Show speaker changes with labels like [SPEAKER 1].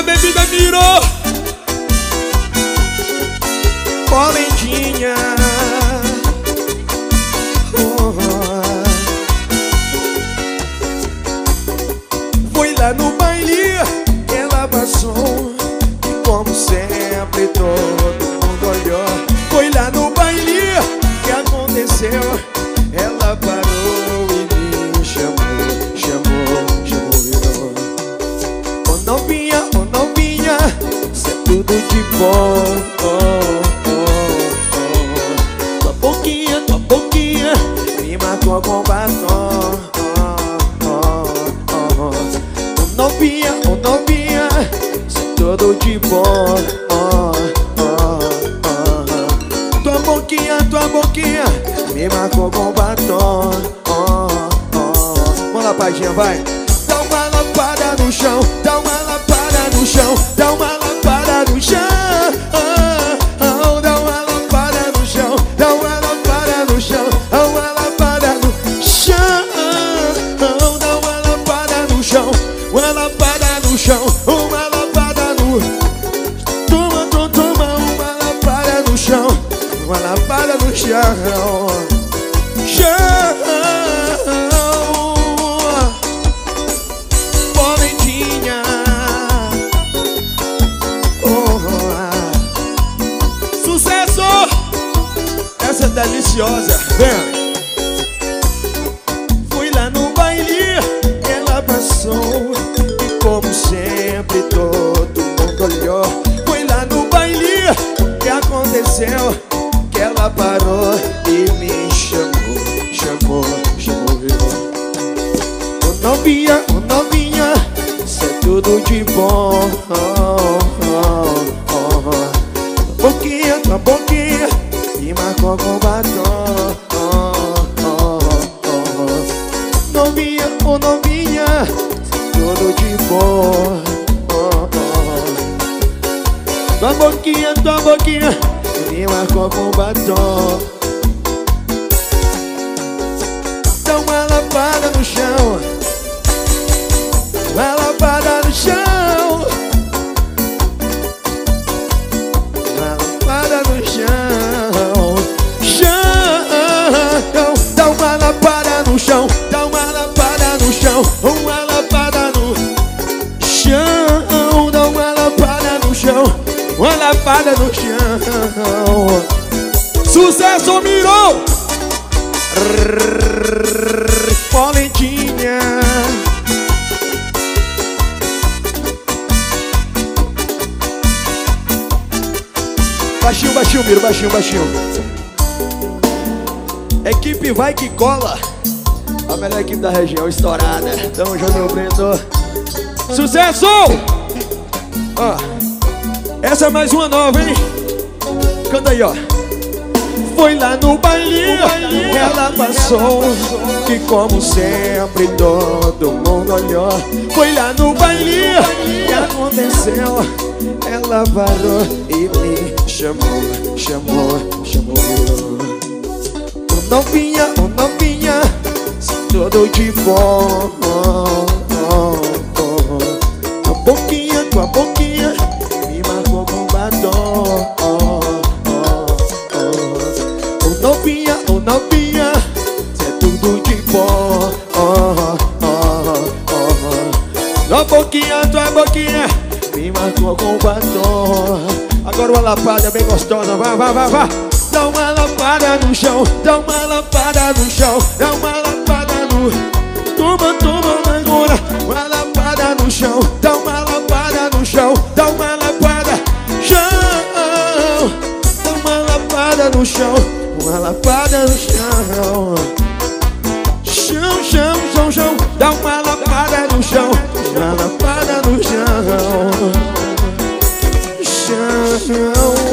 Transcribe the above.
[SPEAKER 1] bebida mirou.
[SPEAKER 2] Polendinha, foi lá no baile, ela passou e como sempre todo mundo olhou. Foi lá no baile que aconteceu, ela parou e me chamou, virou. Ô novinha, cê é tudo de bom. Tua boquinha me marcou com batom. Ô novinha, cê é tudo de bom. Tua boquinha me marcou com batom. Vamos lá, Padinha, vai. Dá uma lapada no chão, dá uma lapada no chão, dá uma lapada no chão. Dá uma lapada no chão, dá uma lapada no chão, dá uma lapada no chão. Dá uma lapada no chão, uma lapada no chão, uma lapada no... Toma uma lapada no chão, uma lapada no chão. Polendinha,
[SPEAKER 1] Sucesso!
[SPEAKER 2] essa é deliciosa. Vem. Fui lá no baile, ela passou e como sempre todo mundo olhou. Foi lá no baile que aconteceu, que ela parou e me chamou, virou. Ô novinha, cê é tudo de bom. Tua boquinha me marcou com batom. Novinha, cê é tudo de bom. Tua boquinha me marcou com batom. Dá uma lapada no chão, uma lapada no chão, uma lapada no chão. Dá uma lapada no chão, dá uma lapada no chão, uma lapada no chão. Dá uma lapada no chão, uma lapada no chão.
[SPEAKER 1] Sucesso, mirou!
[SPEAKER 2] Polendinha, baixinho, Miro, baixinho. Equipe vai que cola, a melhor equipe da região, estourada. Tamo junto, meu preto.
[SPEAKER 1] Sucesso!
[SPEAKER 2] Ó, essa é mais uma nova, hein? Canta aí, ó. Foi lá no baile, ela passou e como sempre todo mundo olhou. Foi lá no baile que aconteceu, ela parou e me chamou, virou. Ô novinha, cê é tudo de bom. Tua boquinha me marcou com batom. Ô novinha, cê é tudo de bom. Tua boquinha me marcou com batom. Agora uma lapada bem gostosa, vai. Dá uma lapada no chão, dá uma lapada no chão, dá uma lapada no... Toma agora, uma lapada no chão, dá uma lapada no chão, dá uma lapada chão. Dá uma lapada no chão, uma lapada no chão. Chão, dá uma lapada no chão, uma lapada no chão. Chão.